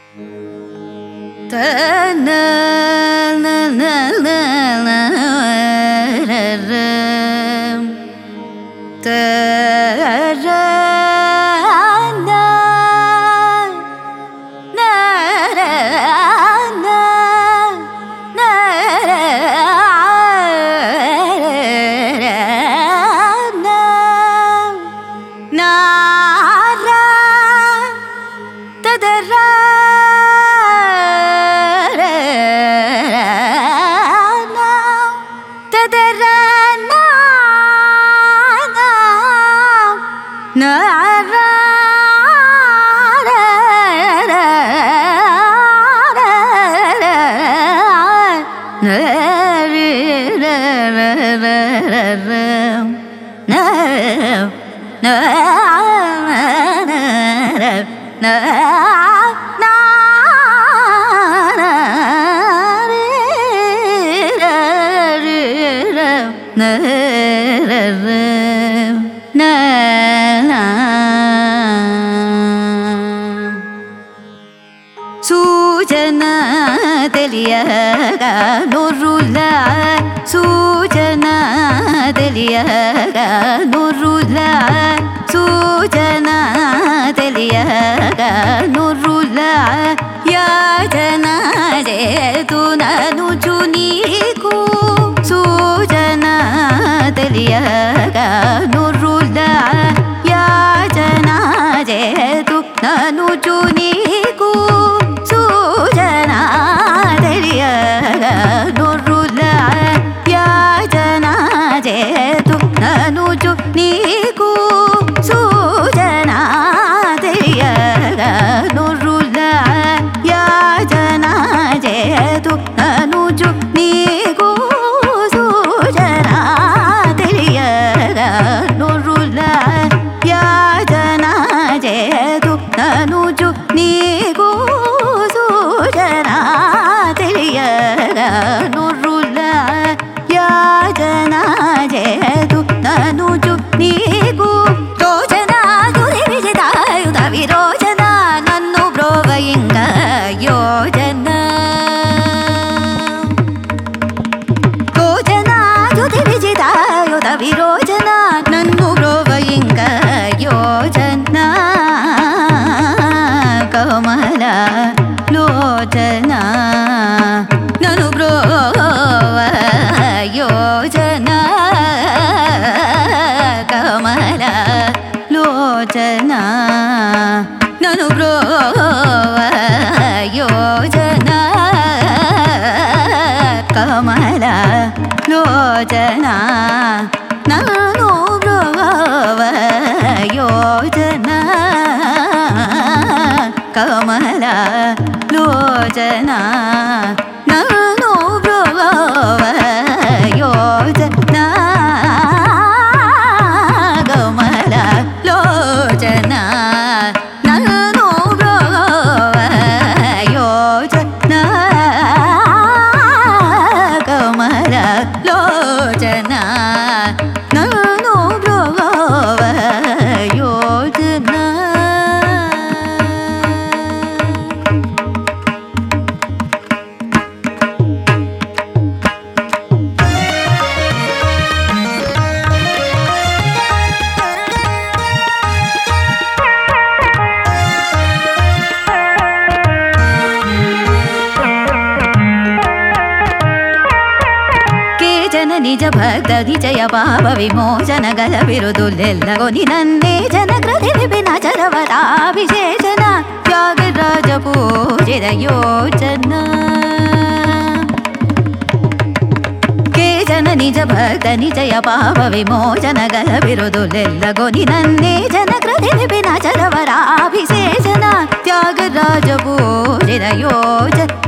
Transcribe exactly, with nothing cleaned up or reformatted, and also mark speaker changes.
Speaker 1: సూచనా తెలియగా నొర్రులా సూచనా తెలియగా నొర్రులా సూచనా తెలియగా నొర్రులా యాచనా చేతుననుచు నీకు సూచనా తెలియగా నొర్రులా యాచనా చేతు ననుచు నీకు సూచనా తెలియగా నొర్రులా యాచనా చేతు ననుచు నీకు సూచనా తెలియగా నొర్రులా యాచనా చేతు ననుచు నీకు సూచనా తెలియగా నొర్రులా యాచనా చేతు ననుచు నీకు సూచనా తెలియగా నొర్రులా యాచనా చేతు ననుచు నీకు రోచనా తుది విజితాయుధ విరోచన నన్ను బ్రోవయింగ యోజన రోచనా తుది విజితాయుధ విరోచన నన్ను బ్రోవయింగ యోజన కమల లోచన నను బ్రోవ యోజన కమల లోచన నను బ్రోవ యోజన కమల లోచన నను బ్రోవ యోజన కమల లోచన నను బ్రోవ యోజన కమల లోచన నను బ్రోవ యోజన కమల లోచన నను బ్రోవ యోజన. నిజ భక్త నిజయ పాప విమోచన గల బిరుదులెల్లగొని నన్నే జన కృతి విపిన చరవరాభిషేచన త్యాగరాజ పూజిత యోచన కేచన నిజ భక్త నిజయ పాప విమోచన గల బిరుదులెల్లగొని నన్నే జన కృతి విపిన చరవరాభిషేచన త్యాగరాజ పూజిత యోచన